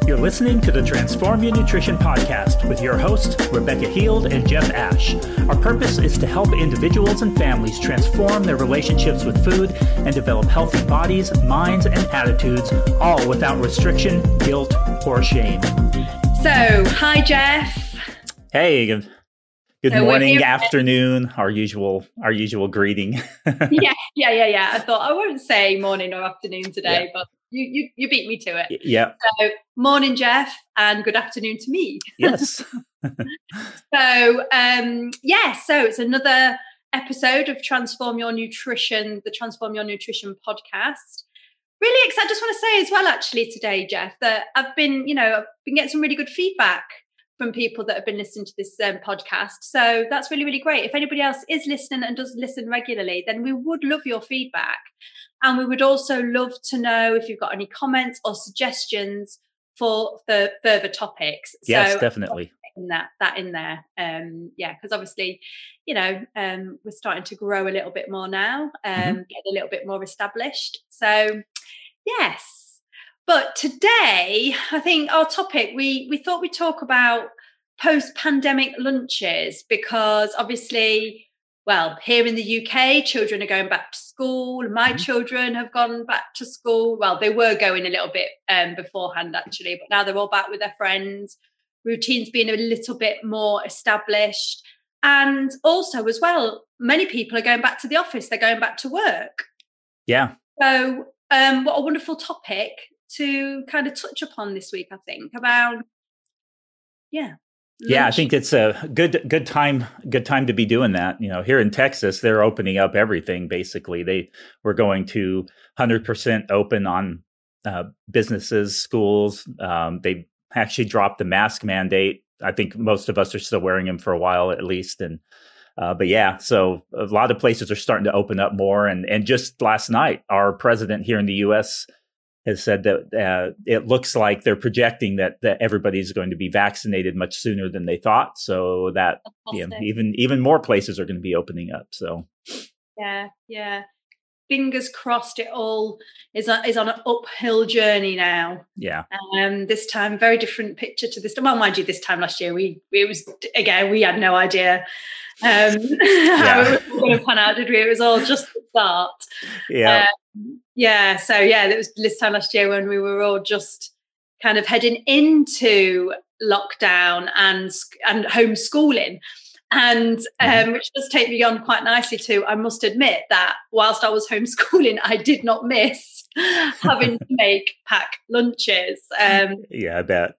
You're listening to the Transform Your Nutrition podcast with your hosts, Rebecca Heald and Jeff Ash. Our purpose is to help individuals and families transform their relationships with food and develop healthy bodies, minds, and attitudes, all without restriction, guilt, or shame. So, hi, Jeff. Hey, good morning, afternoon, our usual greeting. Yeah. I thought I won't say morning or afternoon today, but you beat me to it. Yeah. So, morning, Jeff, and good afternoon to me. Yes. So it's another episode of Transform Your Nutrition, the Transform Your Nutrition podcast. Really excited. I just want to say as well, actually, today, Jeff, that I've been getting some really good feedback from people that have been listening to this podcast. So that's really, really great. If anybody else is listening and does listen regularly, then we would love your feedback. And we would also love to know if you've got any comments or suggestions for the further topics. Yes, definitely. That in there. Because obviously, we're starting to grow a little bit more now, get a little bit more established. So, yes. But today, I think our topic, we thought we'd talk about post-pandemic lunches because obviously, well, here in the UK, children are going back to school. My children have gone back to school. Well, they were going a little bit beforehand, actually, but now they're all back with their friends. Routines being a little bit more established. And also, as well, many people are going back to the office. They're going back to work. Yeah. So what a wonderful topic to kind of touch upon this week, I think, about I think it's a good time to be doing that. Here in Texas, they're opening up everything. Basically, they were going to 100% open on businesses, schools. They actually dropped the mask mandate. I think most of us are still wearing them for a while at least. And so a lot of places are starting to open up more. And just last night, our president here in the U.S. has said that it looks like they're projecting that everybody's going to be vaccinated much sooner than they thought. So that even more places are going to be opening up. So yeah. Fingers crossed it all is on an uphill journey now. Yeah. This time, very different picture to this time. Well, mind you, this time last year, we had no idea how it was going to pan out, did we? It was all just the start. Yeah. It was this time last year when we were all just kind of heading into lockdown and homeschooling. And which does take me on quite nicely to, I must admit that whilst I was homeschooling, I did not miss having to pack lunches. I bet.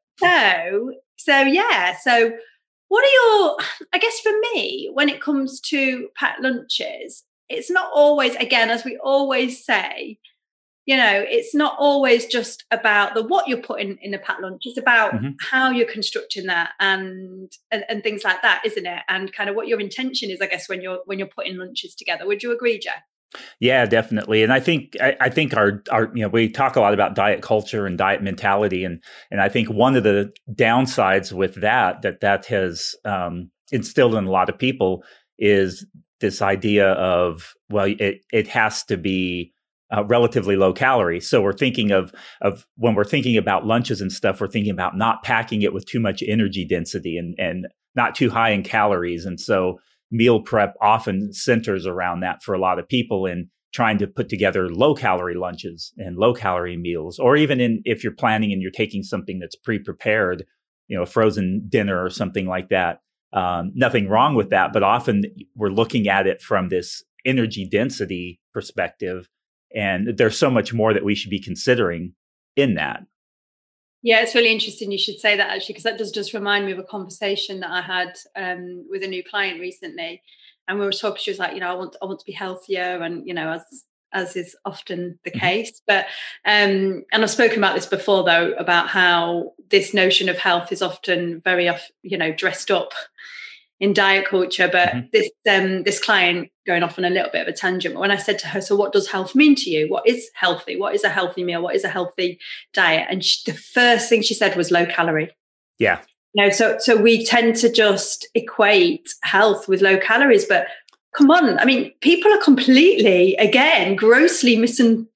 So what are your, I guess for me, when it comes to packed lunches, it's not always, again, as we always say, it's not always just about what you're putting in a packed lunch. It's about how you're constructing that and things like that, isn't it? And kind of what your intention is, I guess, when you're putting lunches together. Would you agree, Jeff? Yeah, definitely. And I think our we talk a lot about diet culture and diet mentality, and I think one of the downsides with that has instilled in a lot of people is this idea of, well, it has to be relatively low calorie. So we're thinking of when we're thinking about lunches and stuff, we're thinking about not packing it with too much energy density and not too high in calories. And so meal prep often centers around that for a lot of people in trying to put together low calorie lunches and low calorie meals, or even if you're planning and you're taking something that's pre-prepared, a frozen dinner or something like that. Nothing wrong with that, but often we're looking at it from this energy density perspective. And there's so much more that we should be considering in that. Yeah, it's really interesting you should say that, actually, because that does just remind me of a conversation that I had with a new client recently. And we were talking, she was like, I want to be healthier, and, as is often the case. But and I've spoken about this before, though, about how this notion of health is often very, dressed up in diet culture. But this client, going off on a little bit of a tangent, but when I said to her, so what does health mean to you? What is healthy? What is a healthy meal? What is a healthy diet? And the first thing she said was low calorie. Yeah. So we tend to just equate health with low calories, but come on. I mean, people are completely, again, grossly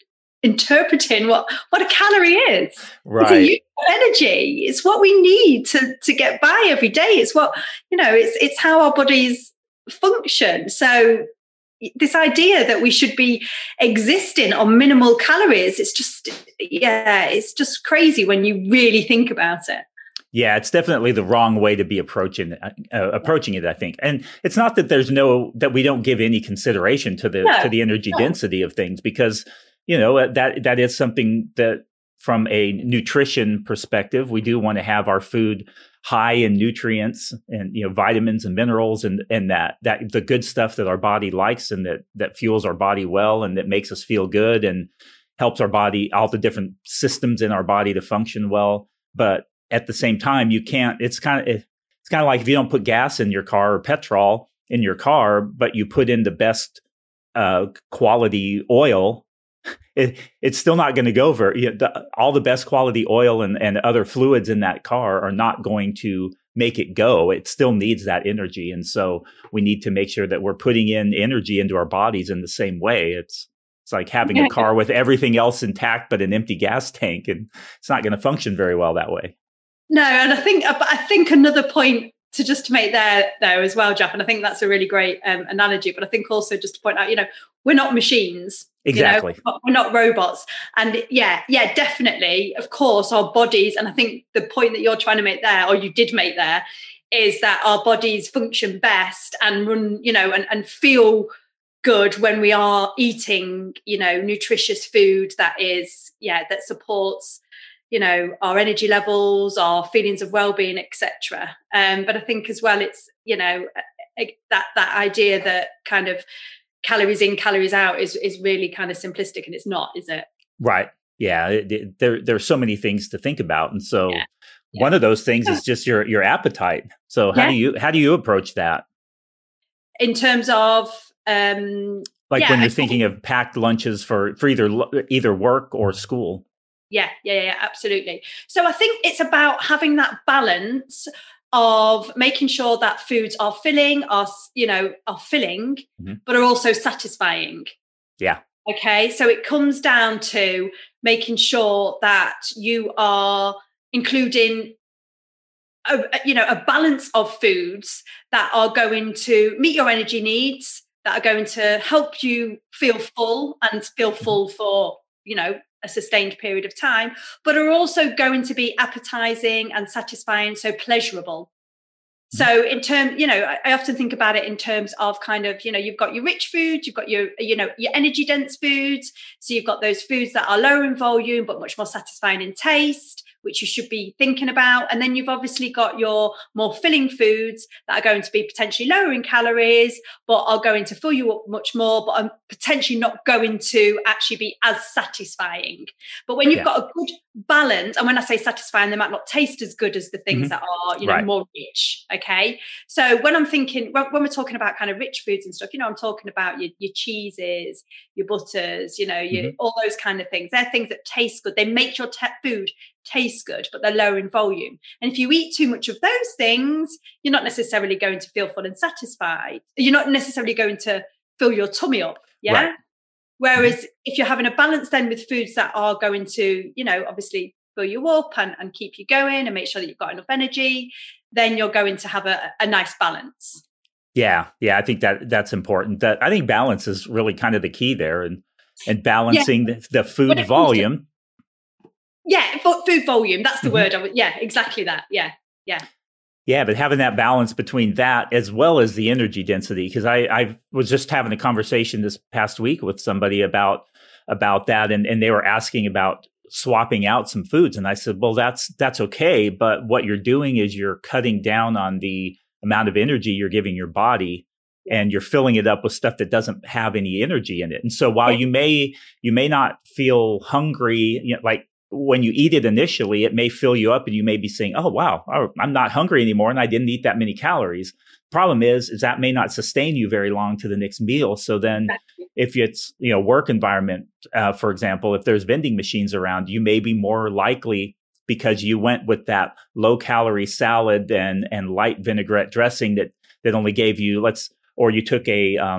interpreting what a calorie is. Right. It's a unit of energy. It's what we need to get by every day. It's what, it's how our bodies function. So this idea that we should be existing on minimal calories, it's just crazy when you really think about it. Yeah, it's definitely the wrong way to be approaching it, I think. And it's not that that we don't give any consideration to the energy density of things, because that is something that, from a nutrition perspective, we do want to have our food high in nutrients and vitamins and minerals and that the good stuff that our body likes and that fuels our body well and that makes us feel good and helps our body, all the different systems in our body to function well. But at the same time, you can't. It's kind of like if you don't put gas in your car or petrol in your car, but you put in the best quality oil. It's still not going to go all the best quality oil and other fluids in that car are not going to make it go. It still needs that energy. And so we need to make sure that we're putting in energy into our bodies in the same way. It's like having a car with everything else intact, but an empty gas tank, and it's not going to function very well that way. No. And I think another point to make there as well, Jeff, and I think that's a really great analogy, but I think also just to point out, we're not machines. Exactly. We're not robots. And yeah, definitely, of course, our bodies, and I think the point that you're trying to make there, or you did make there, is that our bodies function best and run, and feel good when we are eating, nutritious food that supports, our energy levels, our feelings of well-being, etc. But I think as well, it's, that idea that kind of calories in, calories out is really kind of simplistic, and it's not, is it? Right. Yeah. There's so many things to think about. And so one of those things is just your appetite. So how do you approach that? In terms of, when you're thinking of packed lunches for either work or school. Yeah, absolutely. So I think it's about having that balance of making sure that foods are filling, Mm-hmm. but are also satisfying. Yeah. Okay. So it comes down to making sure that you are including a balance of foods that are going to meet your energy needs, that are going to help you feel full for, a sustained period of time, but are also going to be appetizing and satisfying, so pleasurable. So in terms, I often think about it in terms of kind of, you've got your rich foods, you've got your energy dense foods. So you've got those foods that are lower in volume, but much more satisfying in taste, which you should be thinking about. And then you've obviously got your more filling foods that are going to be potentially lower in calories, but are going to fill you up much more, but are potentially not going to actually be as satisfying. But when you've got a good balance, and when I say satisfying, they might not taste as good as the things that are, more rich. Okay. So when I'm thinking, when we're talking about kind of rich foods and stuff, I'm talking about your cheeses, your butters, all those kind of things. They're things that taste good. They make your food taste good, but they're low in volume. And if you eat too much of those things, you're not necessarily going to feel full and satisfied. You're not necessarily going to fill your tummy up. Yeah. Right. Whereas if you're having a balance then with foods that are going to, obviously fill you up and keep you going and make sure that you've got enough energy, then you're going to have a nice balance. Yeah. I think that's important. I think balance is really kind of the key there, and balancing the food volume. Food volume. That's the word. Exactly that. Yeah, but having that balance between that as well as the energy density, because I was just having a conversation this past week with somebody about that, and they were asking about swapping out some foods, and I said, well, that's okay, but what you're doing is you're cutting down on the amount of energy you're giving your body, and you're filling it up with stuff that doesn't have any energy in it. And so while you may not feel hungry, like when you eat it initially, it may fill you up and you may be saying, oh, wow, I'm not hungry anymore and I didn't eat that many calories. Problem is that may not sustain you very long to the next meal. So then if it's, work environment, for example, if there's vending machines around, you may be more likely, because you went with that low calorie salad and light vinaigrette dressing that only gave you, or you took a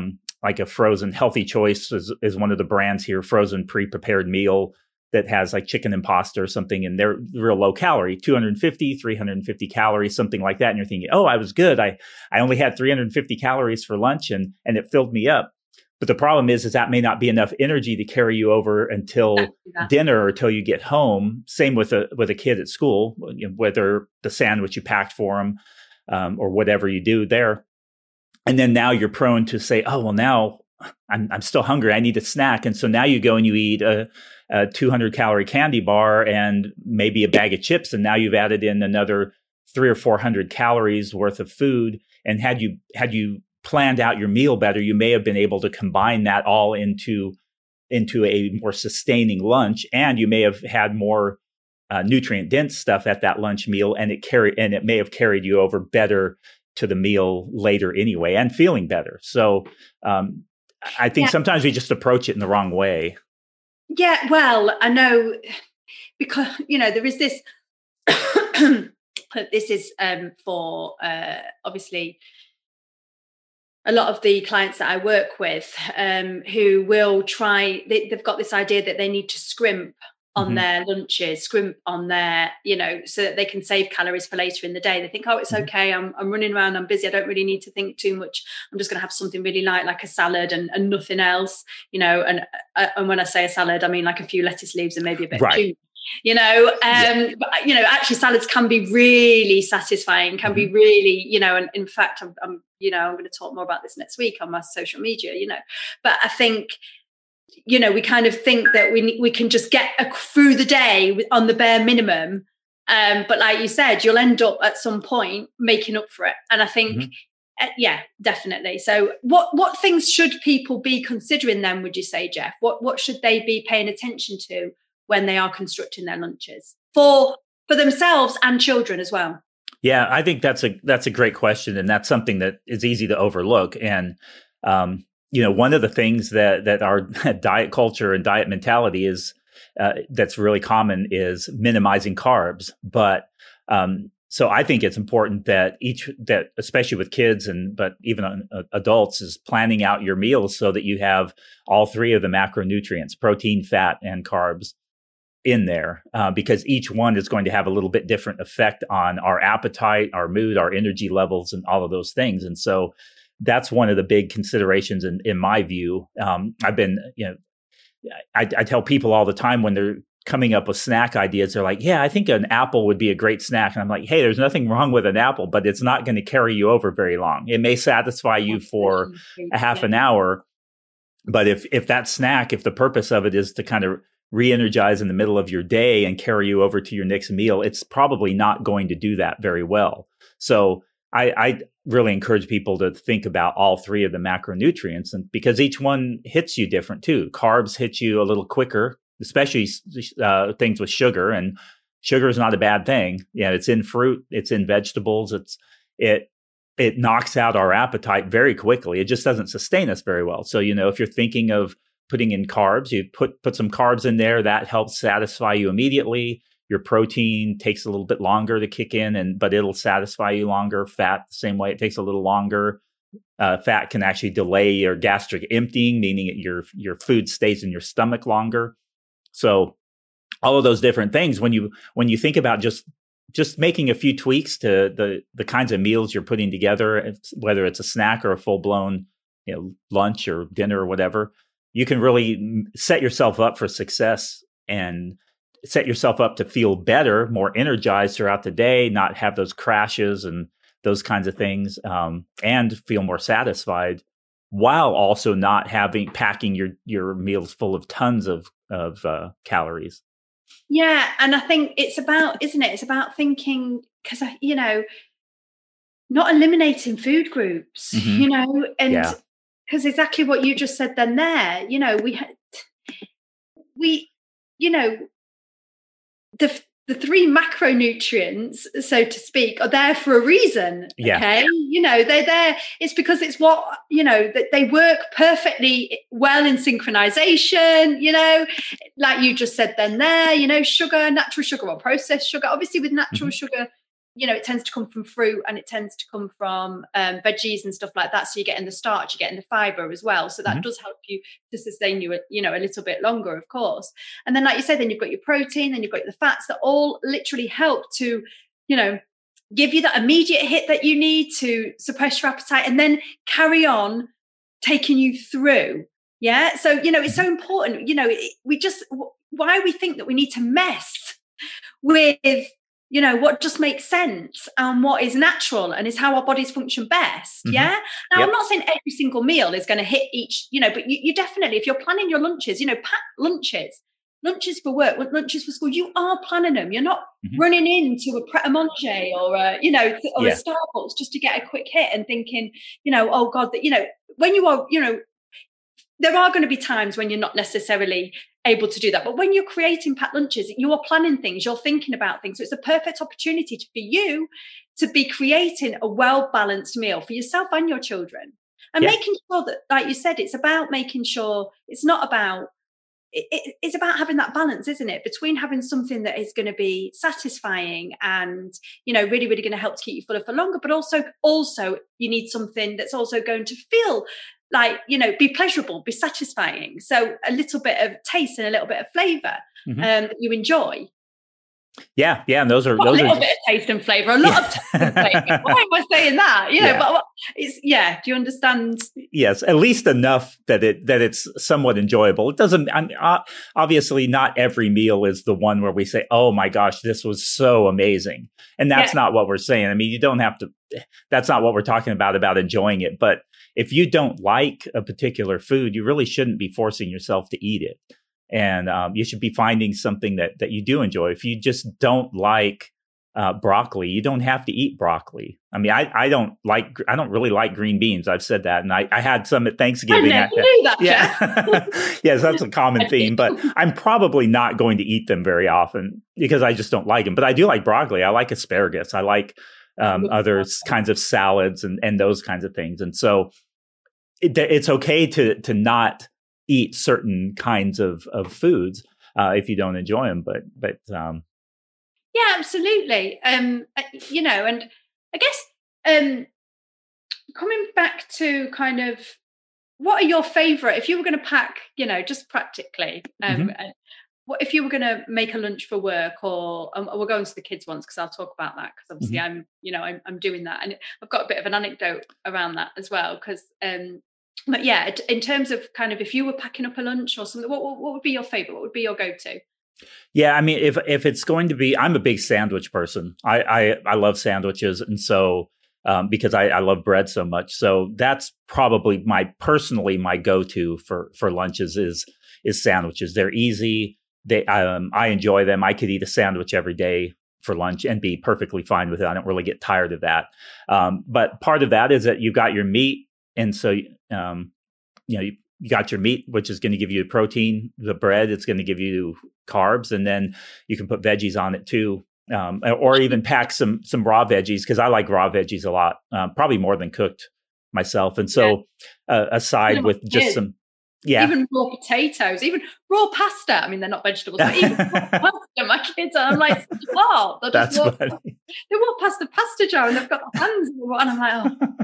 like a frozen Healthy Choice is one of the brands here, frozen pre-prepared meal that has like chicken and pasta or something, and they're real low calorie, 250, 350 calories, something like that. And you're thinking, oh, I was good. I only had 350 calories for lunch and it filled me up. But the problem is that may not be enough energy to carry you over until dinner or till you get home. Same with a kid at school, whether the sandwich you packed for them or whatever you do there. And then now you're prone to say, oh, well, now I'm still hungry. I need a snack. And so now you go and you eat a 200 calorie candy bar and maybe a bag of chips. And now you've added in another 300 or 400 calories worth of food. And had you planned out your meal better, you may have been able to combine that all into a more sustaining lunch. And you may have had more nutrient dense stuff at that lunch meal. And it may have carried you over better to the meal later anyway, and feeling better. So I think sometimes we just approach it in the wrong way. Yeah, well, I know, because, there is this, this is for obviously a lot of the clients that I work with who will try, they've got this idea that they need to scrimp on their lunches, scrimp on their, so that they can save calories for later in the day. They think, oh, it's okay. I'm running around. I'm busy. I don't really need to think too much. I'm just going to have something really light, like a salad and nothing else, and when I say a salad, I mean like a few lettuce leaves and maybe a bit of tuna. But, actually salads can be really satisfying, can be really, and in fact, I'm going to talk more about this next week on my social media, but I think, we kind of think that we can just get through the day on the bare minimum. But like you said, you'll end up at some point making up for it. And I think, definitely. So what things should people be considering then, would you say, Jeff? What should they be paying attention to when they are constructing their lunches for themselves and children as well? Yeah, I think that's a great question. And that's something that is easy to overlook. And, one of the things that our diet culture and diet mentality is that's really common is minimizing carbs. But so I think it's important that especially with kids but even on adults, is planning out your meals so that you have all three of the macronutrients, protein, fat, and carbs in there, because each one is going to have a little bit different effect on our appetite, our mood, our energy levels, and all of those things. And so that's one of the big considerations in my view. I've been, I tell people all the time when they're coming up with snack ideas, they're like, yeah, I think an apple would be a great snack. And I'm like, hey, there's nothing wrong with an apple, but it's not going to carry you over very long. It may satisfy you for a half an hour. But if that snack, if the purpose of it is to kind of re-energize in the middle of your day and carry you over to your next meal, it's probably not going to do that very well. So I really encourage people to think about all three of the macronutrients, and because each one hits you different too. Carbs hit you a little quicker, especially things with sugar, and sugar is not a bad thing. Yeah, it's in fruit, it's in vegetables. It knocks out our appetite very quickly. It just doesn't sustain us very well. So, if you're thinking of putting in carbs, you put some carbs in there, that helps satisfy you immediately. Your protein takes a little bit longer to kick in, but it'll satisfy you longer. Fat, the same way, it takes a little longer. Fat can actually delay your gastric emptying, meaning your food stays in your stomach longer. So all of those different things, when you think about just making a few tweaks to the kinds of meals you're putting together, whether it's a snack or a full blown lunch or dinner or whatever, you can really set yourself up for success and set yourself up to feel better, more energized throughout the day, not have those crashes and those kinds of things, and feel more satisfied, while also not packing your meals full of tons of calories. Yeah, and I think it's about, isn't it? It's about thinking, because not eliminating food groups, and because exactly what you just said then there, the three macronutrients, so to speak, are there for a reason. Yeah. Okay. They're there. It's because it's what, that they work perfectly well in synchronization, like you just said then there, sugar, natural sugar or processed sugar. Obviously with natural sugar, it tends to come from fruit, and it tends to come from veggies and stuff like that. So you're getting the starch, you're getting the fiber as well. So that does help you to sustain you, a little bit longer, of course. And then, like you said, then you've got your protein, then you've got the fats that all literally help to, give you that immediate hit that you need to suppress your appetite, and then carry on taking you through. Yeah. So, it's so important, why we think that we need to mess with, what just makes sense and what is natural and is how our bodies function best. Yeah. Now, I'm not saying every single meal is going to hit each, but you definitely, if you're planning your lunches, pack lunches for work, lunches for school, you are planning them. You're not running into a Pret-a-Manger or a Starbucks just to get a quick hit and thinking, oh God, that, when you are, there are going to be times when you're not necessarily able to do that. But when you're creating packed lunches, you are planning things, you're thinking about things. So it's a perfect opportunity for you to be creating a well-balanced meal for yourself and your children. And making sure that, like you said, it's about making sure it's not about, it's about having that balance, isn't it? Between having something that is going to be satisfying and, really, really going to help to keep you fuller for longer, but also you need something that's also going to feel like, be pleasurable, be satisfying. So a little bit of taste and a little bit of flavor that you enjoy. Yeah. And those are a little bit of taste and flavor, a lot of taste and flavor. Why am I saying that? But it's, do you understand? Yes, at least enough that it's somewhat enjoyable. It doesn't, obviously not every meal is the one where we say, oh my gosh, this was so amazing. And that's not what we're saying. I mean, you don't have to, that's not what we're talking about enjoying it. But if you don't like a particular food, you really shouldn't be forcing yourself to eat it. And you should be finding something that you do enjoy. If you just don't like broccoli, you don't have to eat broccoli. I mean, I don't really like green beans. I've said that, and I had some at Thanksgiving. I never knew that. Yeah, yes, that's a common theme. But I'm probably not going to eat them very often because I just don't like them. But I do like broccoli. I like asparagus. I like other kinds of salads and those kinds of things. And so it's okay to not eat certain kinds of foods if you don't enjoy them, but yeah, absolutely. And I guess coming back to kind of what are your favorite, if you were going to pack, just practically, what if you were going to make a lunch for work, or we'll go into the kids once because I'll talk about that, because obviously I'm doing that, and I've got a bit of an anecdote around that as well, because but yeah, in terms of kind of if you were packing up a lunch or something, what would be your favorite? What would be your go-to? Yeah, I mean, if it's going to be, I'm a big sandwich person. I love sandwiches, and so because I love bread so much, so that's probably my go-to for lunches is sandwiches. They're easy. I enjoy them. I could eat a sandwich every day for lunch and be perfectly fine with it. I don't really get tired of that. But part of that is that you've got your meat. And so, you got your meat, which is going to give you protein, the bread, it's going to give you carbs, and then you can put veggies on it too. Or even pack some raw veggies, because I like raw veggies a lot, probably more than cooked myself. And so aside with just some, even raw potatoes, even raw pasta. I mean, they're not vegetables, but even raw pasta. My kids are, I'm like, oh, that's funny. They walk past the pasta jar and they've got the hands, and I'm like, oh.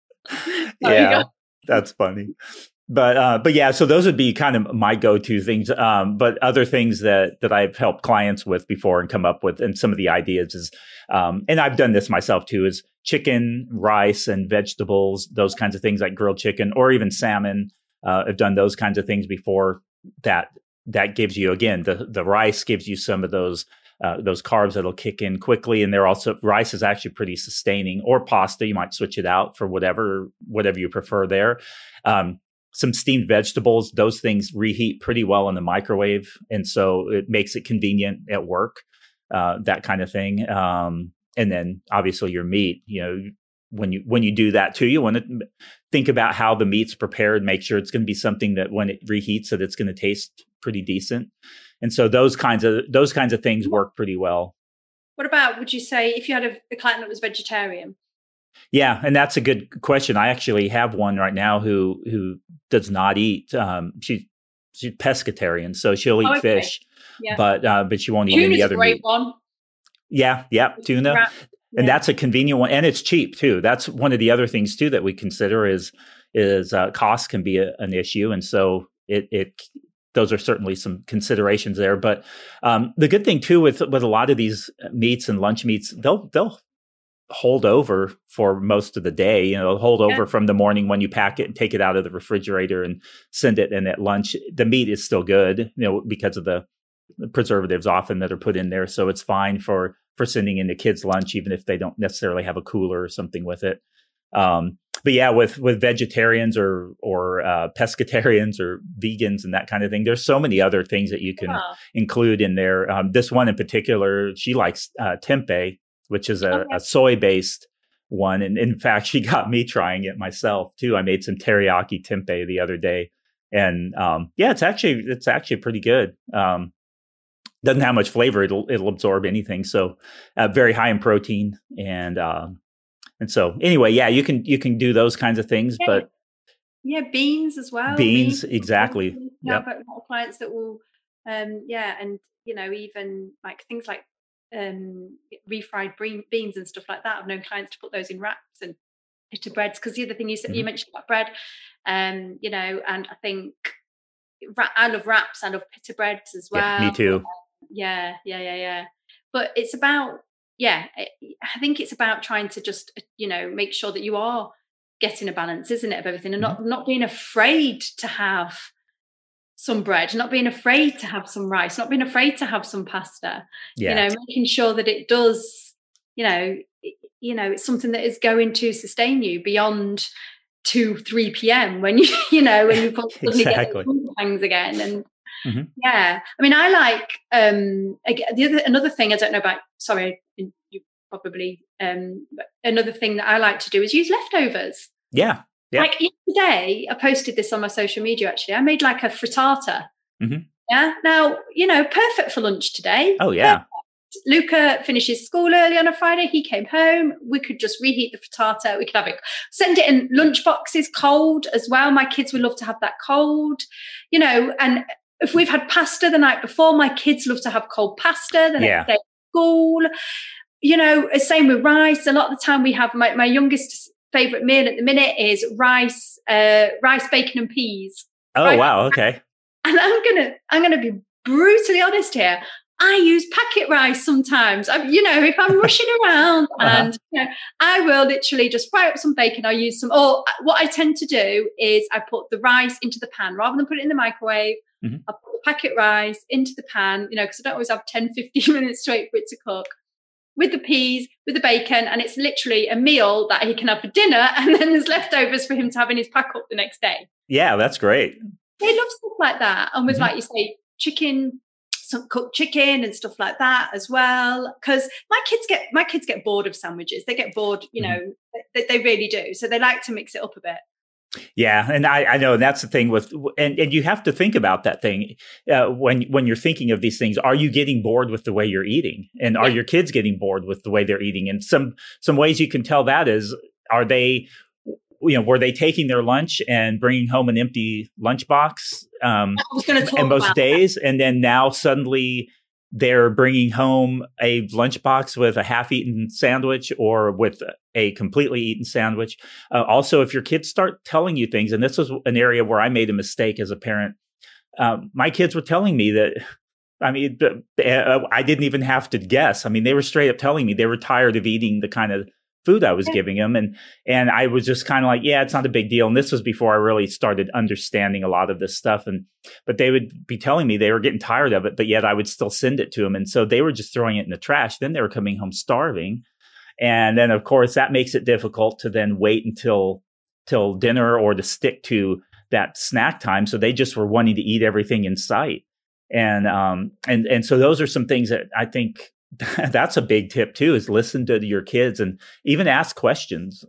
Yeah, that's funny. But yeah, so those would be kind of my go-to things. But other things that I've helped clients with before and come up with, and some of the ideas is, and I've done this myself too, is chicken, rice, and vegetables, those kinds of things, like grilled chicken or even salmon. I've done those kinds of things before. That gives you, again, the rice gives you some of those carbs that'll kick in quickly. And rice is actually pretty sustaining, or pasta. You might switch it out for whatever you prefer there. Some steamed vegetables, those things reheat pretty well in the microwave. And so it makes it convenient at work, that kind of thing. And then obviously your meat, when you do that too, you want to think about how the meat's prepared, make sure it's going to be something that when it reheats, that it's going to taste pretty decent. And so those kinds of things work pretty well. What about, would you say, if you had a client that was vegetarian? Yeah, and that's a good question. I actually have one right now who does not eat. She's pescatarian, so she'll eat fish, but she won't eat any other meat. One. Yeah, tuna. And that's a convenient one, and it's cheap too. That's one of the other things too that we consider is cost can be an issue, and so it those are certainly some considerations there. But the good thing too with a lot of these meats and lunch meats, they'll hold over for most of the day. You know, hold over from the morning when you pack it and take it out of the refrigerator and send it. And at lunch, the meat is still good, you know, because of the preservatives often that are put in there. So it's fine for sending in the kids' lunch, even if they don't necessarily have a cooler or something with it. But yeah, with vegetarians or pescatarians or vegans and that kind of thing, there's so many other things that you can include in there. This one in particular, she likes tempeh, which is a soy-based one. And in fact, she got me trying it myself too. I made some teriyaki tempeh the other day. And it's actually pretty good. Doesn't have much flavor. It'll absorb anything. So very high in protein. And so anyway, yeah, you can do those kinds of things, but beans as well. Beans exactly. Yeah, I've got a lot of clients that will, and you know, even like things like refried beans and stuff like that. I've known clients to put those in wraps and pita breads, because the other thing you said, you mentioned about bread, you know, and I think I love wraps. I love pita breads as well. Yeah, me too. Yeah. But it's about, I think it's about trying to just, you know, make sure that you are getting a balance, isn't it, of everything, and not being afraid to have some bread, not being afraid to have some rice, not being afraid to have some pasta. You know, making sure that it does, you know, it's something that is going to sustain you beyond 2-3 p.m. when you know, when you suddenly get pangs again. And I mean, I like another thing I don't know about. Sorry, you probably another thing that I like to do is use leftovers. Yeah. Like yesterday, I posted this on my social media. Actually, I made like a frittata. Yeah. Now, you know, perfect for lunch today. Oh yeah. Perfect. Luca finishes school early on a Friday. He came home. We could just reheat the frittata. We could have it, send it in lunch boxes cold as well. My kids would love to have that cold, you know. And if we've had pasta the night before, my kids love to have cold pasta the next day at school. You know, same with rice. A lot of the time we have my youngest favorite meal at the minute is rice, bacon and peas. Oh, right? Wow. Okay. And I'm gonna be brutally honest here. I use packet rice sometimes. You know, if I'm rushing around and you know, I will literally just fry up some bacon. I use some, or what I tend to do is I put the rice into the pan rather than put it in the microwave. I put the packet rice into the pan, you know, because I don't always have 10-15 minutes to wait for it to cook, with the peas, with the bacon. And it's literally a meal that he can have for dinner. And then there's leftovers for him to have in his pack up the next day. Yeah, that's great. They love stuff like that. And with, like you say, chicken, some cooked chicken and stuff like that as well, because my kids get bored of sandwiches. They get bored, you know, they really do. So they like to mix it up a bit. Yeah, and I know that's the thing with, and you have to think about that thing when you're thinking of these things. Are you getting bored with the way you're eating, and are your kids getting bored with the way they're eating? And some ways you can tell that is, are they, you know, were they taking their lunch and bringing home an empty lunchbox most days, and then now suddenly they're bringing home a lunchbox with a half-eaten sandwich or with a completely eaten sandwich. Also, if your kids start telling you things, and this was an area where I made a mistake as a parent, my kids were telling me that, I mean, I didn't even have to guess. I mean, they were straight up telling me they were tired of eating the kind of food I was giving them. And I was just kind of like, yeah, it's not a big deal. And this was before I really started understanding a lot of this stuff. But they would be telling me they were getting tired of it, but yet I would still send it to them. And so they were just throwing it in the trash. Then they were coming home starving. And then of course that makes it difficult to then wait until dinner or to stick to that snack time. So they just were wanting to eat everything in sight. And so those are some things that I think that's a big tip too, is listen to your kids and even ask questions.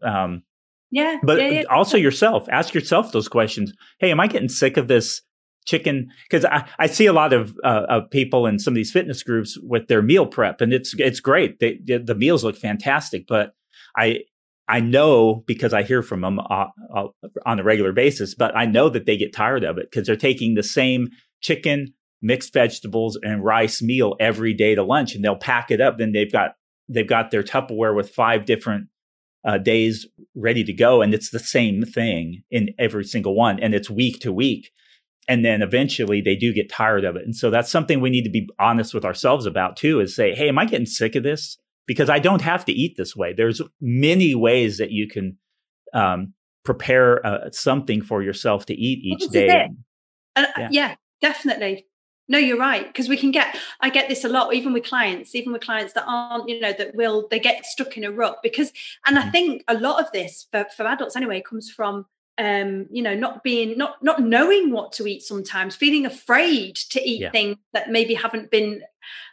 But also yourself, ask yourself those questions. Hey, am I getting sick of this chicken? Because I see a lot of people in some of these fitness groups with their meal prep, and it's great. The meals look fantastic, but I know, because I hear from them on a regular basis, but I know that they get tired of it because they're taking the same chicken, mixed vegetables and rice meal every day to lunch, and they'll pack it up. Then they've got they've got their Tupperware with 5 different days ready to go, and it's the same thing in every single one, and it's week to week. And then eventually they do get tired of it. And so that's something we need to be honest with ourselves about too, is say, hey, am I getting sick of this? Because I don't have to eat this way. There's many ways that you can prepare something for yourself to eat each day. Yeah, definitely. No, you're right. Because I get this a lot, even with clients that aren't, that they get stuck in a rut because, and I think a lot of this for adults anyway, comes from, not knowing what to eat sometimes, feeling afraid to eat things that maybe haven't been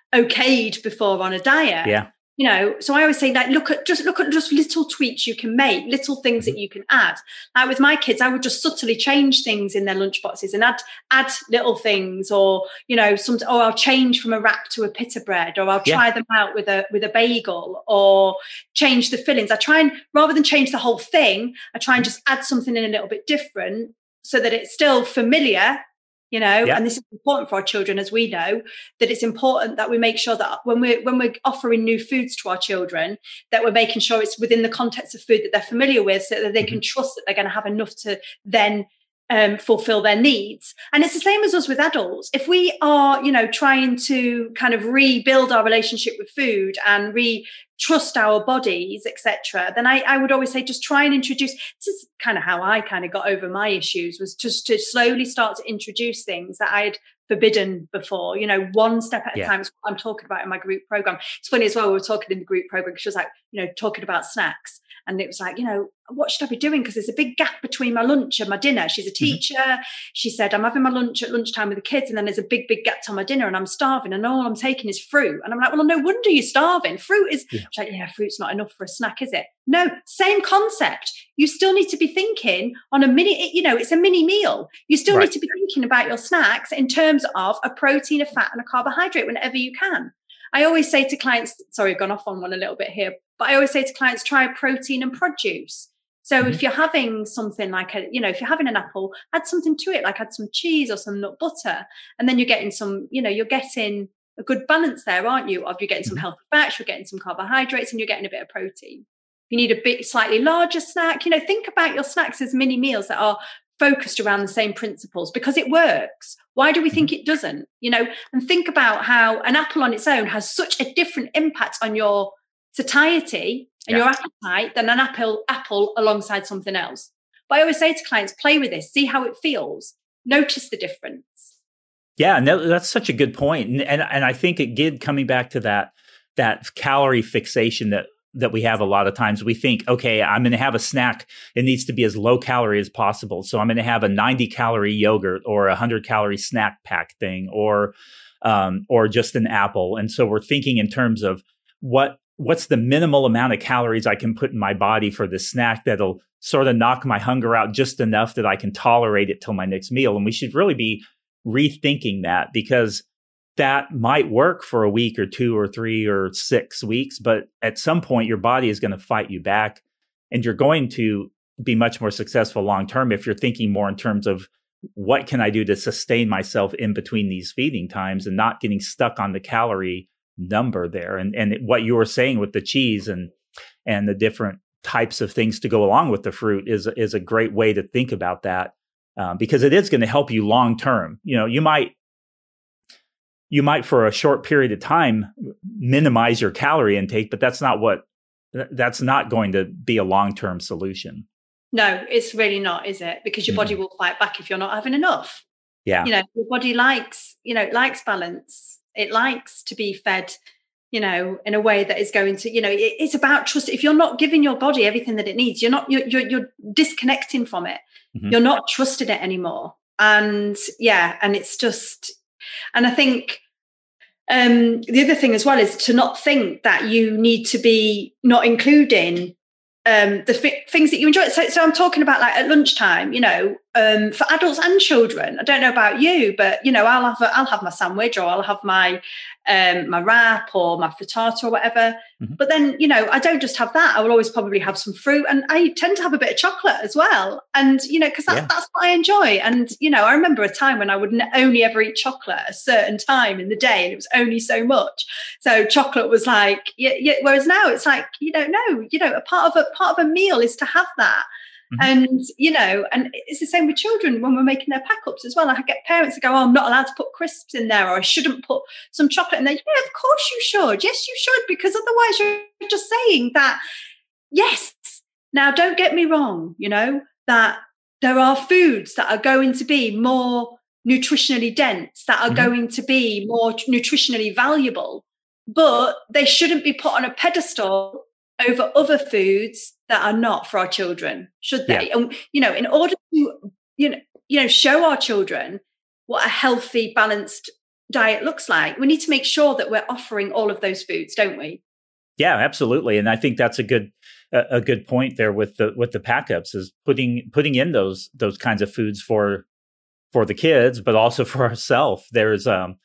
okayed before on a diet. Yeah. So I always say, like, look at just little tweaks you can make, little things that you can add. Like with my kids, I would just subtly change things in their lunch boxes and add little things, or I'll change from a wrap to a pita bread, or I'll try them out with a bagel, or change the fillings. I try and, rather than change the whole thing, I try and just add something in a little bit different so that it's still familiar. And this is important for our children, as we know, that it's important that we make sure that when we're offering new foods to our children, that we're making sure it's within the context of food that they're familiar with, so that they can trust that they're going to have enough to then fulfill their needs. And it's the same as us with adults. If we are, trying to kind of rebuild our relationship with food and trust our bodies, etc., then I would always say, just try and introduce. This is kind of how I kind of got over my issues, was just to slowly start to introduce things that I'd forbidden before, one step at a time. Is what I'm talking about in my group program. It's funny as well, we were talking in the group program, because she was like, talking about snacks. And it was like, what should I be doing? Because there's a big gap between my lunch and my dinner. She's a teacher. She said, I'm having my lunch at lunchtime with the kids, and then there's a big gap to my dinner, and I'm starving, and all I'm taking is fruit. And I'm like, well, no wonder you're starving. Fruit is, she's like, fruit's not enough for a snack, is it? No, same concept. You still need to be thinking on a mini, it's a mini meal. You still need to be thinking about your snacks in terms of a protein, a fat, and a carbohydrate whenever you can. I always say to clients, sorry, I've gone off on one a little bit here, but I always say to clients, try protein and produce. So if you're having something like if you're having an apple, add something to it, like add some cheese or some nut butter. And then you're getting you're getting a good balance there, aren't you? You're getting some healthy fats, you're getting some carbohydrates, and you're getting a bit of protein. If you need a bit slightly larger snack, think about your snacks as mini meals that are focused around the same principles, because it works. Why do we think it doesn't? And think about how an apple on its own has such a different impact on your satiety and your appetite than an apple alongside something else. But I always say to clients, play with this, see how it feels, notice the difference. Yeah, no, that's such a good point. And I think again, coming back to that calorie fixation that we have a lot of times, we think, okay, I'm going to have a snack. It needs to be as low calorie as possible. So I'm going to have a 90 calorie yogurt or a 100 calorie snack pack thing, or just an apple. And so we're thinking in terms of what's the minimal amount of calories I can put in my body for this snack that'll sort of knock my hunger out just enough that I can tolerate it till my next meal. And we should really be rethinking that, because that might work for a week or 2 or 3 or 6 weeks, but at some point your body is going to fight you back, and you're going to be much more successful long term if you're thinking more in terms of what can I do to sustain myself in between these feeding times, and not getting stuck on the calorie number there. And what you were saying with the cheese and the different types of things to go along with the fruit is a great way to think about that, because it is going to help you long term. You might for a short period of time minimize your calorie intake, but that's not going to be a long-term solution. No, it's really not, is it? Because your body will fight back if you're not having enough. Yeah. Your body likes balance. It likes to be fed, in a way that is going to, it's about trust. If you're not giving your body everything that it needs, you're disconnecting from it. You're not trusting it anymore. And it's just, and I think the other thing as well is to not think that you need to be not including things that you enjoy. So I'm talking about like at lunchtime, for adults and children. I don't know about you, but I'll have my sandwich, or I'll have my my wrap or my frittata or whatever. Mm-hmm. But then, I don't just have that. I will always probably have some fruit, and I tend to have a bit of chocolate as well. And, because that's what I enjoy. And, I remember a time when I would only ever eat chocolate at a certain time in the day, and it was only so much. So chocolate was like, whereas now it's like, no, a part of a meal is to have that. Mm-hmm. And it's the same with children when we're making their pack-ups as well. I get parents that go, I'm not allowed to put crisps in there, or I shouldn't put some chocolate in there. Yeah, of course you should. Yes, you should, because otherwise you're just saying that, yes. Now, don't get me wrong, that there are foods that are going to be more nutritionally dense, that are mm-hmm. going to be more nutritionally valuable, but they shouldn't be put on a pedestal over other foods that are not for our children, should they? Yeah. And, in order to, show our children what a healthy, balanced diet looks like, we need to make sure that we're offering all of those foods, don't we? Yeah, absolutely. And I think that's a good point there with the pack-ups, is putting in those kinds of foods for the kids, but also for ourselves. There's,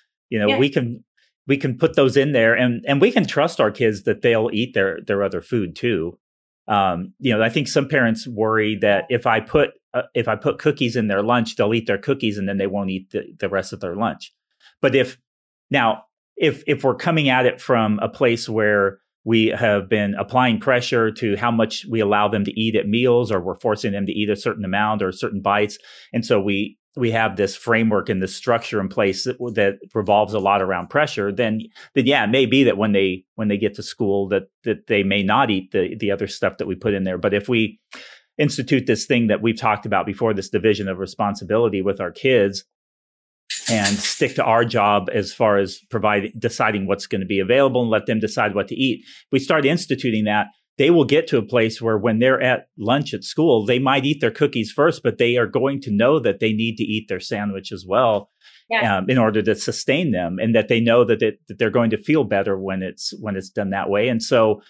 we can put those in there, and we can trust our kids that they'll eat their other food too. I think some parents worry that if I put cookies in their lunch, they'll eat their cookies and then they won't eat the rest of their lunch. But if we're coming at it from a place where we have been applying pressure to how much we allow them to eat at meals, or we're forcing them to eat a certain amount or certain bites, and so we have this framework and this structure in place that revolves a lot around pressure, then yeah, it may be that when they get to school that they may not eat the other stuff that we put in there. But if we institute this thing that we've talked about before, this division of responsibility with our kids, and stick to our job as far as deciding what's going to be available and let them decide what to eat, if we start instituting that, they will get to a place where when they're at lunch at school, they might eat their cookies first, but they are going to know that they need to eat their sandwich as well, in order to sustain them, and that they know that they're going to feel better when it's done that way. And so,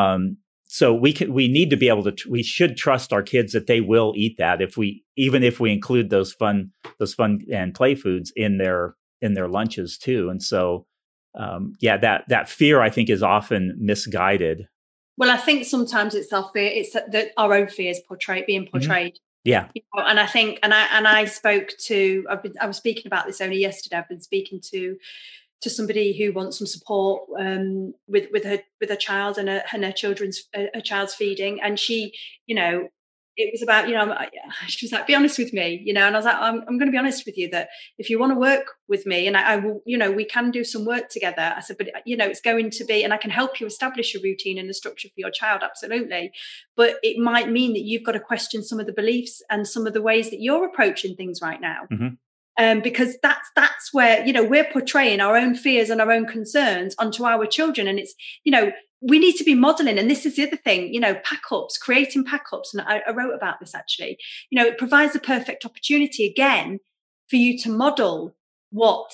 we need to be able to. We should trust our kids that they will eat that even if we include those fun and play foods in their lunches too. And so, that fear, I think, is often misguided. Well, I think sometimes it's our fear. It's that our own fears being portrayed. Mm-hmm. Yeah. And I think, and I spoke to, I was speaking about this only yesterday. I've been speaking to somebody who wants some support with her child and her child's feeding. And she, it was about, she was like, be honest with me, and I was like, I'm going to be honest with you that if you want to work with me and I will, we can do some work together. I said, but, it's going to be, and I can help you establish a routine and a structure for your child. Absolutely. But it might mean that you've got to question some of the beliefs and some of the ways that you're approaching things right now. Mm-hmm. Because that's where, we're portraying our own fears and our own concerns onto our children. And it's, we need to be modeling. And this is the other thing, pack-ups, creating pack-ups. And I wrote about this actually, it provides a perfect opportunity again for you to model what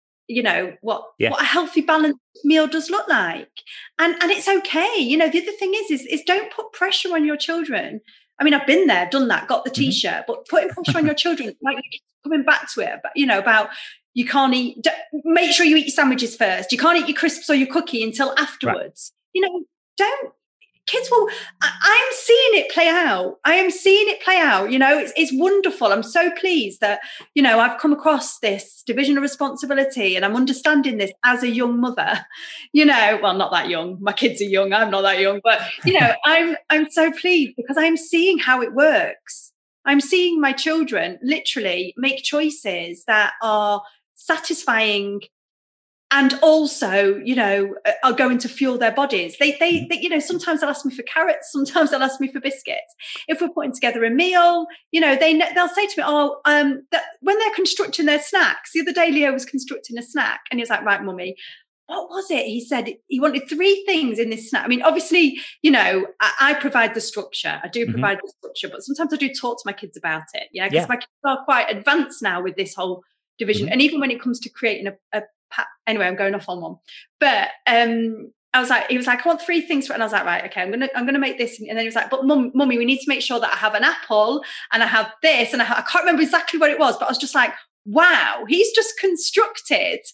a healthy balanced meal does look like. And it's okay. The other thing is don't put pressure on your children. I mean, I've been there, done that, got the t-shirt, mm-hmm. but putting pressure on your children, like coming back to it, but about you can't eat, make sure you eat your sandwiches first. You can't eat your crisps or your cookie until afterwards. Right. Kids will, I'm seeing it play out. It's wonderful. I'm so pleased that, I've come across this division of responsibility and I'm understanding this as a young mother, well, not that young. My kids are young. I'm not that young, but, I'm so pleased because I'm seeing how it works. I'm seeing my children literally make choices that are satisfying and also, are going to fuel their bodies. They sometimes they'll ask me for carrots, sometimes they'll ask me for biscuits. If we're putting together a meal, they'll say to me, that when they're constructing their snacks. The other day, Leo was constructing a snack, and he was like, "Right, Mummy, what was it?" He said he wanted 3 things in this snack. I mean, obviously, I provide the structure. I do provide the structure, but sometimes I do talk to my kids about it. Yeah, because my kids are quite advanced now with this whole division, and even when it comes to creating a anyway, I'm going off on one, but he was like, I want 3 things and I was like, right, okay, I'm gonna make this, and then he was like, but mummy, we need to make sure that I have an apple and I have this, and I can't remember exactly what it was, but I was just like, wow, he's just constructed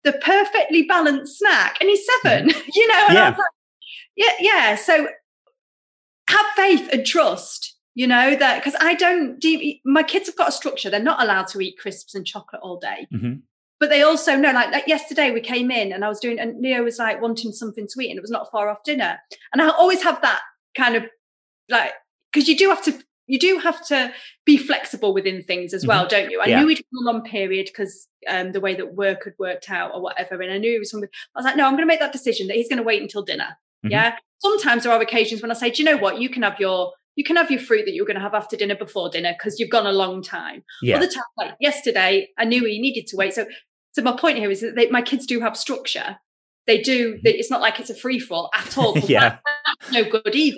the perfectly balanced snack, and he's 7, you know, and I was like, yeah. So have faith and trust, you know, that, because my kids have got a structure. They're not allowed to eat crisps and chocolate all day. But they also know, like yesterday we came in and and Leo was like wanting something to eat, and it was not far off dinner. And I always have that kind of like, because you do have to be flexible within things as well, don't you? I knew we'd gone on period because the way that work had worked out or whatever. And I knew it was something. I was like, no, I'm going to make that decision that he's going to wait until dinner. Yeah. Sometimes there are occasions when I say, do you know what? You can have your fruit that you're going to have after dinner before dinner because you've gone a long time. Other times, like yesterday, I knew he needed to wait. So my point here is that my kids do have structure. They do. It's not like it's a free for all at all. That's no good either.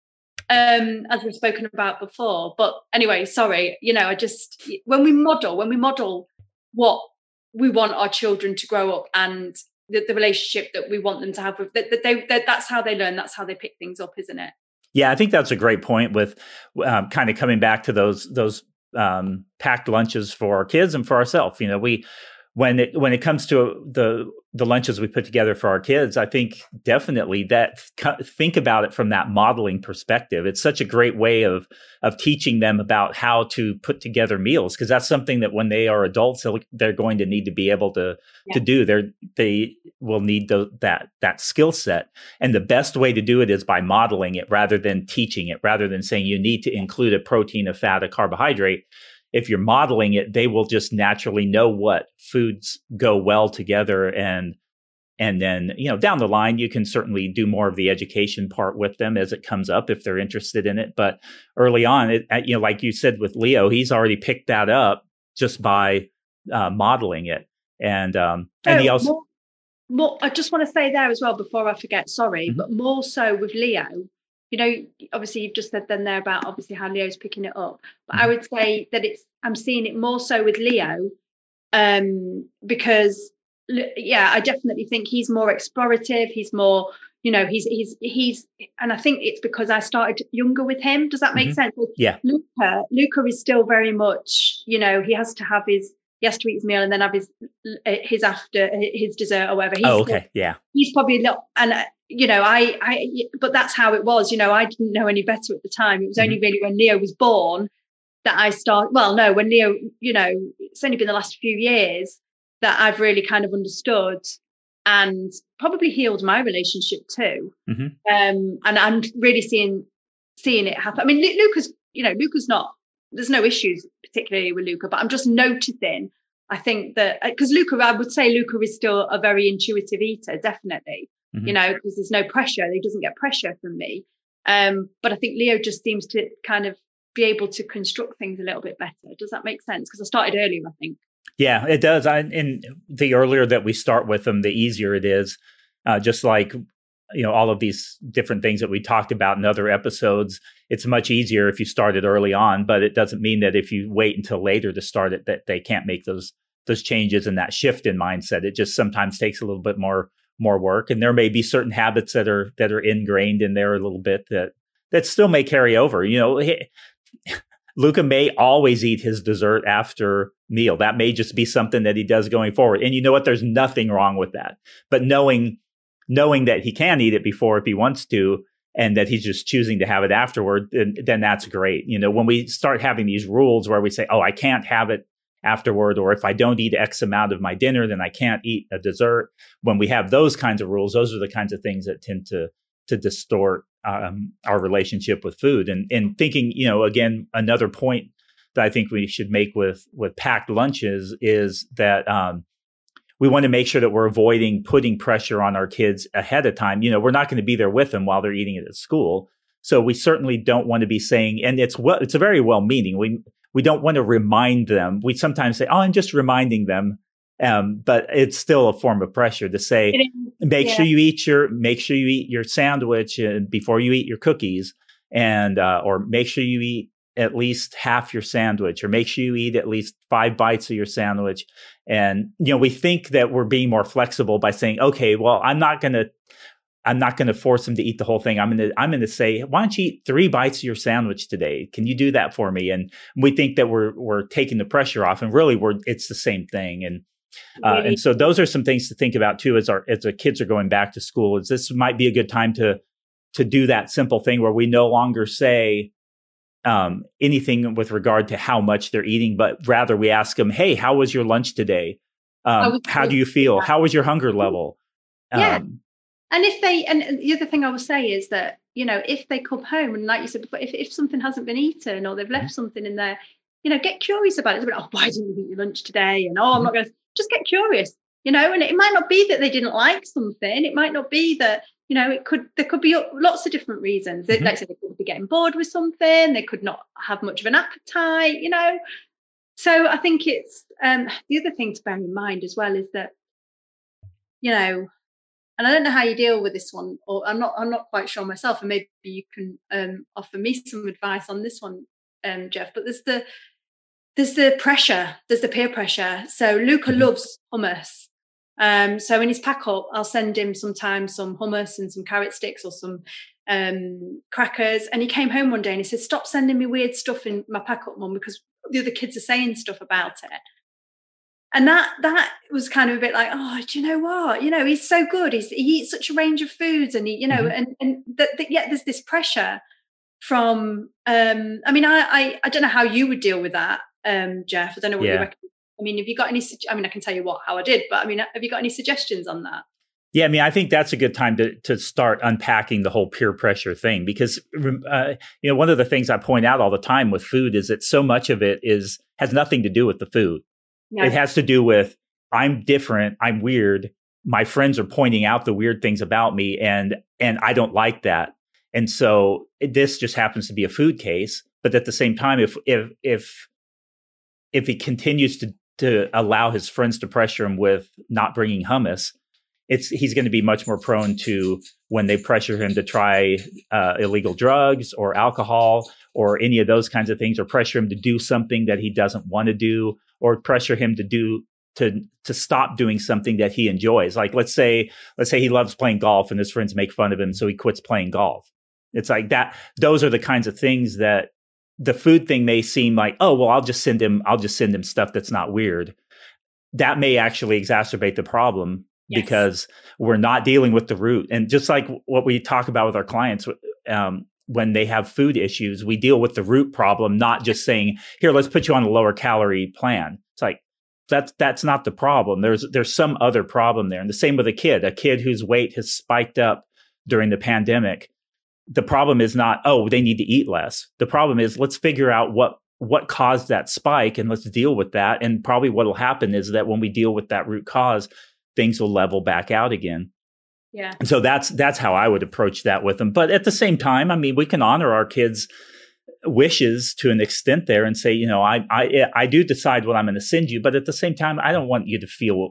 As we've spoken about before. But anyway, sorry. You know, when we model what we want our children to grow up and the relationship that we want them to have with that's how they learn. That's how they pick things up, isn't it? Yeah, I think that's a great point with kind of coming back to those packed lunches for our kids and for ourselves. You know, when it comes to the lunches we put together for our kids, I think definitely think about it from that modeling perspective. It's such a great way of teaching them about how to put together meals, because that's something that when they are adults, they're going to need to be able to do. They will need that skill set, and the best way to do it is by modeling it rather than teaching it, rather than saying you need to include a protein, a fat, a carbohydrate. If you're modeling it, they will just naturally know what foods go well together. And then, you know, down the line, you can certainly do more of the education part with them as it comes up if they're interested in it. But early on, like you said with Leo, he's already picked that up just by modeling it. And he also... More, I just want to say there as well before I forget, sorry, but more so with Leo. You know, obviously you've just said then there about obviously how Leo's picking it up, but I would say that I'm seeing it more so with Leo, because I definitely think he's more explorative. He's more, you know, he's, and I think it's because I started younger with him. Does that make sense? Yeah. Luca is still very much, you know, he has to eat his meal and then have his after his dessert or whatever. He's probably not, and you know, but that's how it was. You know, I didn't know any better at the time. It was only really when Leo was born that I started. Well, no, when Leo, you know, it's only been the last few years that I've really kind of understood and probably healed my relationship too. And I'm really seeing it happen. I mean, Luca's not. There's no issues particularly with Luca, but I'm just noticing. I think that because I would say Luca is still a very intuitive eater, definitely. You know, because there's no pressure. He doesn't get pressure from me. But I think Leo just seems to kind of be able to construct things a little bit better. Does that make sense? Because I started earlier, I think. Yeah, it does. And the earlier that we start with them, the easier it is. Just like, you know, all of these different things that we talked about in other episodes, it's much easier if you started early on, but it doesn't mean that if you wait until later to start it, that they can't make those changes and that shift in mindset. It just sometimes takes a little bit more work. And there may be certain habits that are ingrained in there a little bit that still may carry over. You know, Luca may always eat his dessert after meal. That may just be something that he does going forward. And you know what? There's nothing wrong with that. But knowing that he can eat it before if he wants to, and that he's just choosing to have it afterward, then that's great. You know, when we start having these rules where we say, oh, I can't have it afterward, or if I don't eat X amount of my dinner, then I can't eat a dessert. When we have those kinds of rules, those are the kinds of things that tend to distort our relationship with food. And thinking, you know, again, another point that I think we should make with packed lunches is that we want to make sure that we're avoiding putting pressure on our kids ahead of time. You know, we're not going to be there with them while they're eating it at school. So we certainly don't want to be saying, and it's a very well-meaning. We don't want to remind them. We sometimes say, oh, I'm just reminding them. But it's still a form of pressure to say, make sure you eat your sandwich before you eat your cookies, and or make sure you eat at least half your sandwich, or make sure you eat at least 5 bites of your sandwich. And, you know, we think that we're being more flexible by saying, okay, well, I'm not going to force them to eat the whole thing. I'm going to say, why don't you eat 3 bites of your sandwich today? Can you do that for me? And we think that we're taking the pressure off, and really it's the same thing. Really. And so those are some things to think about too, as the kids are going back to school. Is this might be a good time to do that simple thing where we no longer say anything with regard to how much they're eating, but rather we ask them, "Hey, how was your lunch today? How do you feel? How was your hunger level?" Yeah. And the other thing I will say is that, if they come home and, like you said before, if something hasn't been eaten or they've left something in there, get curious about it. It's like, oh, why didn't you eat your lunch today? And I'm not going to, just get curious, and it might not be that they didn't like something. It might not be that, there could be lots of different reasons. Like I said, they could be getting bored with something. They could not have much of an appetite, So I think it's, the other thing to bear in mind as well is that, and I don't know how you deal with this one, or I'm not quite sure myself, and maybe you can offer me some advice on this one, Jeff. But there's the pressure, there's the peer pressure. So Luca loves hummus. So in his pack up, I'll send him sometimes some hummus and some carrot sticks or some crackers. And he came home one day and he said, "Stop sending me weird stuff in my pack up, Mum, because the other kids are saying stuff about it." And that was kind of a bit like, oh, do you know what? He's so good. He eats such a range of foods, and yet there's this pressure from. I don't know how you would deal with that, Jeff. I don't know what you reckon. Have you got any? I can tell you how I did, but have you got any suggestions on that? Yeah, I think that's a good time to start unpacking the whole peer pressure thing, because one of the things I point out all the time with food is that so much of it has nothing to do with the food. No. It has to do with, I'm different, I'm weird. My friends are pointing out the weird things about me, and I don't like that. And so this just happens to be a food case. But at the same time, if he continues to allow his friends to pressure him with not bringing hummus, he's going to be much more prone to, when they pressure him to try illegal drugs or alcohol or any of those kinds of things, or pressure him to do something that he doesn't want to do, or pressure him to stop doing something that he enjoys. Like let's say he loves playing golf and his friends make fun of him, so he quits playing golf. It's like that. Those are the kinds of things that the food thing may seem like, oh, well, I'll just send him stuff that's not weird. That may actually exacerbate the problem. Yes. Because we're not dealing with the root. And just like what we talk about with our clients, when they have food issues, we deal with the root problem, not just saying, here, let's put you on a lower calorie plan. It's like, that's not the problem. There's some other problem there. And the same with a kid whose weight has spiked up during the pandemic. The problem is not, oh, they need to eat less. The problem is, let's figure out what caused that spike, and let's deal with that. And probably what will happen is that when we deal with that root cause, things will level back out again. Yeah. And so that's how I would approach that with them. But at the same time, we can honor our kids' wishes to an extent there and say, I do decide what I'm going to send you, but at the same time, I don't want you to feel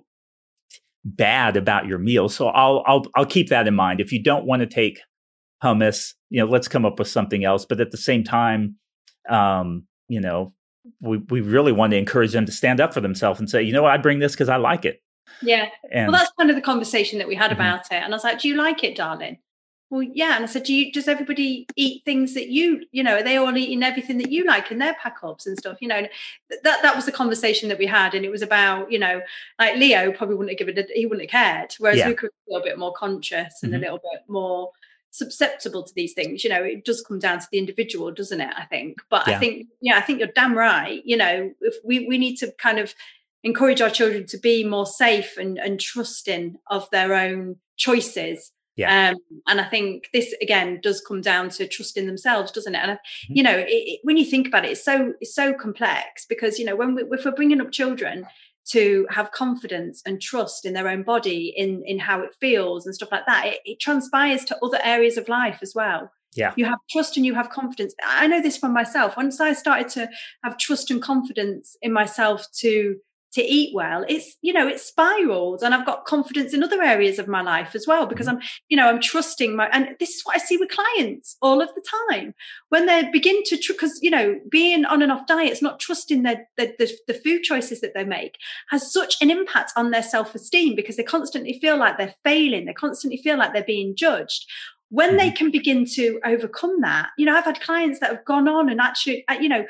bad about your meal. So I'll keep that in mind. If you don't want to take hummus, let's come up with something else. But at the same time, we really want to encourage them to stand up for themselves and say, I bring this because I like it. Yeah. Well, that's kind of the conversation that we had about it. And I was like, do you like it, darling? Well, yeah. And I said, does everybody eat things that are they all eating everything that you like in their pack ups and stuff? That was the conversation that we had. And it was about, like Leo probably wouldn't have cared. Whereas Luca was a little bit more conscious and a little bit more susceptible to these things. It does come down to the individual, doesn't it? I think. But I think you're damn right. If we need to kind of encourage our children to be more safe and trusting of their own choices. Yeah. And I think this again does come down to trusting themselves, doesn't it? And when you think about it, it's so complex, because if we're bringing up children to have confidence and trust in their own body, in how it feels and stuff like that, it transpires to other areas of life as well. Yeah. You have trust and you have confidence. I know this from myself. Once I started to have trust and confidence in myself to eat well, it spirals, and I've got confidence in other areas of my life as well, because I'm trusting and this is what I see with clients all of the time when they begin to, because being on and off diets, not trusting the food choices that they make, has such an impact on their self-esteem, because they constantly feel like they're failing, they constantly feel like they're being judged. When they can begin to overcome that, I've had clients that have gone on and actually,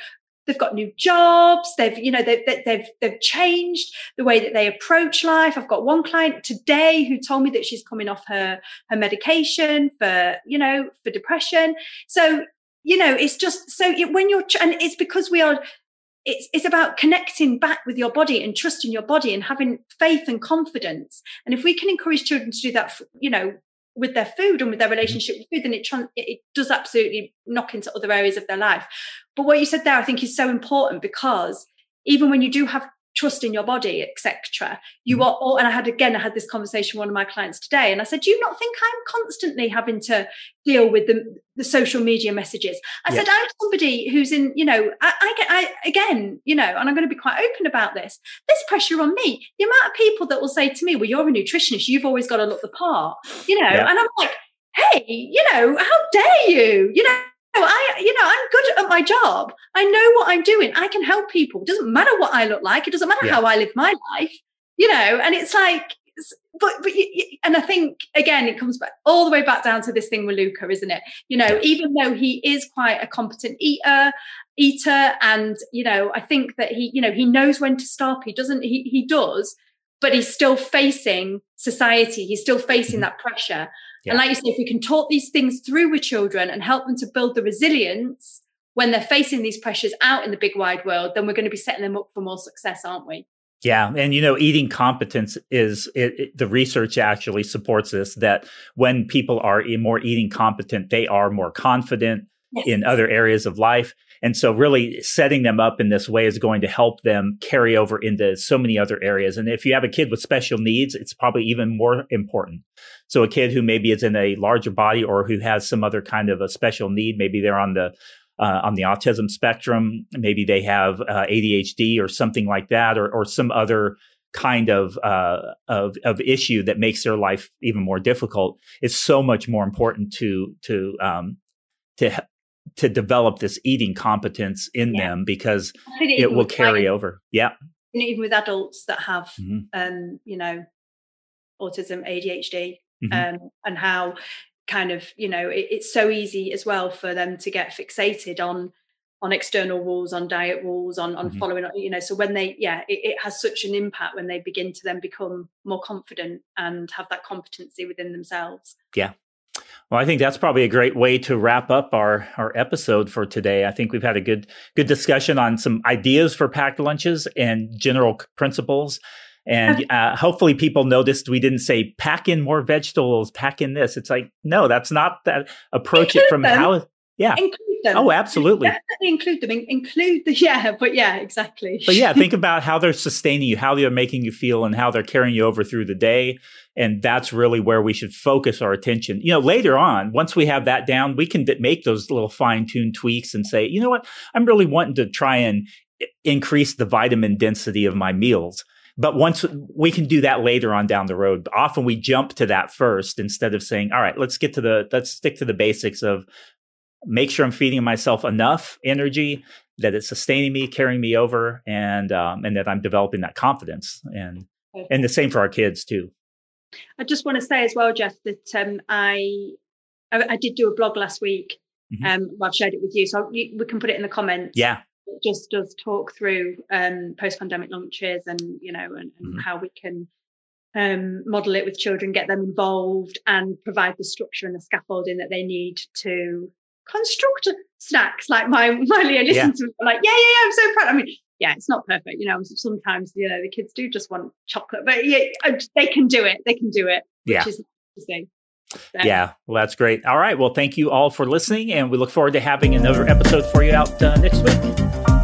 they've got new jobs. They've changed the way that they approach life. I've got one client today who told me that she's coming off her medication for depression. So, it's just, so when and it's because it's about connecting back with your body and trusting your body and having faith and confidence. And if we can encourage children to do that, with their food and with their relationship with food, then it does absolutely knock into other areas of their life. But what you said there, I think, is so important, because even when you do have trust in your body, etc., you are all, and I had this conversation with one of my clients today, and I said, do you not think I'm constantly having to deal with the social media messages? I said, I'm somebody who's in, I again, and I'm going to be quite open about this. There's pressure on me. The amount of people that will say to me, well, you're a nutritionist, you've always got to look the part, and I'm like, hey, how dare you, I'm good at my job. I know what I'm doing. I can help people. It doesn't matter what I look like. It doesn't matter how I live my life, and it's like, but and I think, again, it comes back all the way back down to this thing with Luca, isn't it? Even though he is quite a competent eater, and, I think that he knows when to stop. He does, but he's still facing society. He's still facing that pressure. Yeah. And like you say, if we can talk these things through with children and help them to build the resilience when they're facing these pressures out in the big wide world, then we're going to be setting them up for more success, aren't we? Yeah. And, eating competence is, the research actually supports this, that when people are more eating competent, they are more confident in other areas of life. And so really setting them up in this way is going to help them carry over into so many other areas. And if you have a kid with special needs, it's probably even more important. So a kid who maybe is in a larger body or who has some other kind of a special need, maybe they're on the autism spectrum, maybe they have ADHD or something like that, or some other kind of issue that makes their life even more difficult. It's so much more important to develop this eating competence in them, because it will carry over. Yeah. Even with adults that have, autism, ADHD, and how kind of, it's so easy as well for them to get fixated on external rules, on diet rules, on following, so when they, it has such an impact when they begin to then become more confident and have that competency within themselves. Yeah. Well, I think that's probably a great way to wrap up our episode for today. I think we've had a good discussion on some ideas for packed lunches and general principles. And hopefully people noticed we didn't say pack in more vegetables, pack in this. It's like, no, that's not that. Approach it from how. Yeah. Include them. Oh, absolutely. Definitely include them. Exactly. But think about how they're sustaining you, how they're making you feel, and how they're carrying you over through the day. And that's really where we should focus our attention. Later on, once we have that down, we can make those little fine-tuned tweaks and say, you know what, I'm really wanting to try and increase the vitamin density of my meals. But once we can do that later on down the road, often we jump to that first instead of saying, all right, let's stick to the basics of make sure I'm feeding myself enough energy, that it's sustaining me, carrying me over, and that I'm developing that confidence. And the same for our kids too. I just want to say as well, Jeff, that I did do a blog last week. I've shared it with you, so we can put it in the comments. Yeah. It just does talk through post-pandemic lunches and how we can model it with children, get them involved, and provide the structure and the scaffolding that they need to construct snacks. Like my Leo listens to me, like, I'm so proud. I mean, it's not perfect, sometimes the kids do just want chocolate, but they can do it. Which is interesting. So. Yeah, well, that's great. All right, well, thank you all for listening, and we look forward to having another episode for you out next week.